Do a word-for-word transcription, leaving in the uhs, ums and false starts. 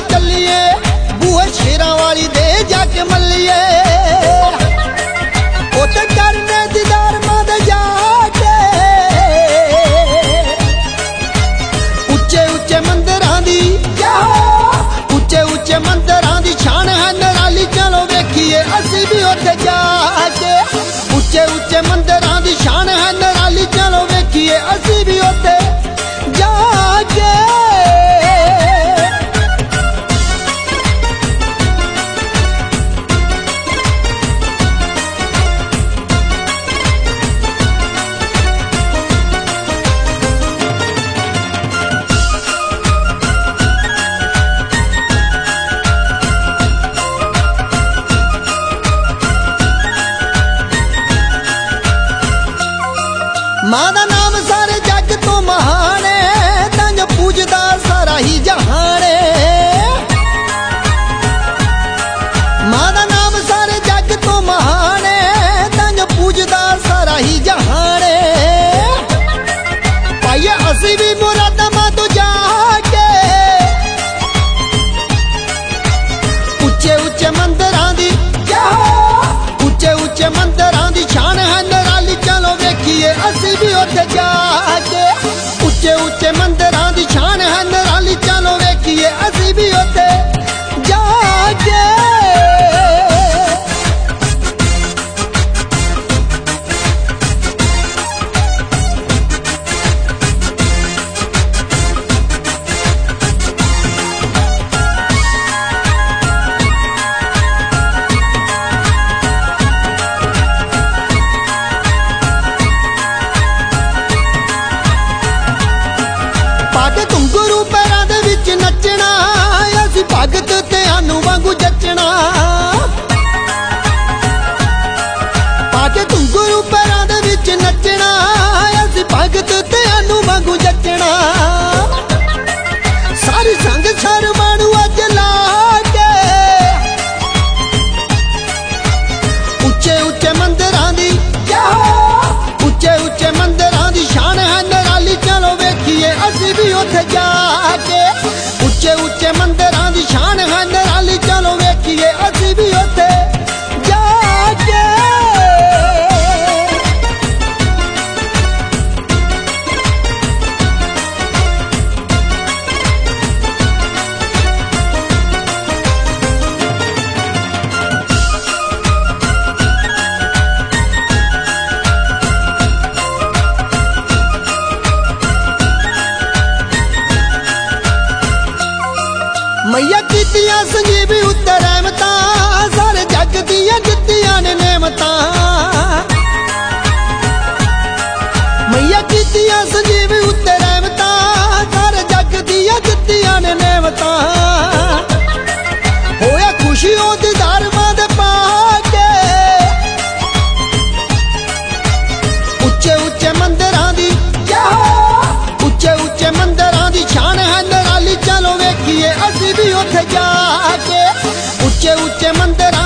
चलिए बूहे शेरा वाली दे जाके मल्लिए उते करने दीदार मद जाके उच्चे उच्चे मंदिरां दी उच्चे उच्चे मंदिरां दी शान है निराली चलो वेखिए असी भी उते जाके उच्चे उच्चे मंदिरां दी शान है निराली चलो वेखिए असी भी उते जाके मां दा नाम सारे जग तो महान है तंज पूजदा सारा ही जहान है मां दा नाम सारे जग तो महान है तंज पूजदा सारा ही जहान है पाइए असी भी मुरादा मां तो जाके उच्चे उच्चे मंदिरां दी उच्चे उच्चे मंदिरां दी शान है निराली चलो वेखिए असी भी उते जाके उच्चे उच्चे मंदिरां दी शान है निराली चलो वेखिए असी भी उते जाके घुंगरू पैरां दे विच नचना असी भगत ते आनू वांगू जचना पाके घुंगरू पैरां दे विच नचना असी भगत ते आनू वांगू जचना सारी संग सर मानू अज ला के उच्चे उच्चे मंदिरां दी उच्चे उच्चे मंदिरां दी शान है निराली चलो वेखिए असी भी उते जाके उच्चे उच्चे मंदिरां दी शान है निराली चलो वेखिए असी भी उते जाके मैया कीतियां संजीवी उत्ते रहमतां सारे जग दियां दित्तियां ने नेमतां मैया कीतियां संजीवी उत्ते रहमतां सारे जग दियां दित्तियां ने नेमतां होया खुशी ओ दीदार मां दे पाके उच्चे उच्चे मंदिरां दी उच्चे उच्चे मंदिरां दी शान है निराली चलो वेखिए असी भी उते जाके उच्चे उच्चे मंदिर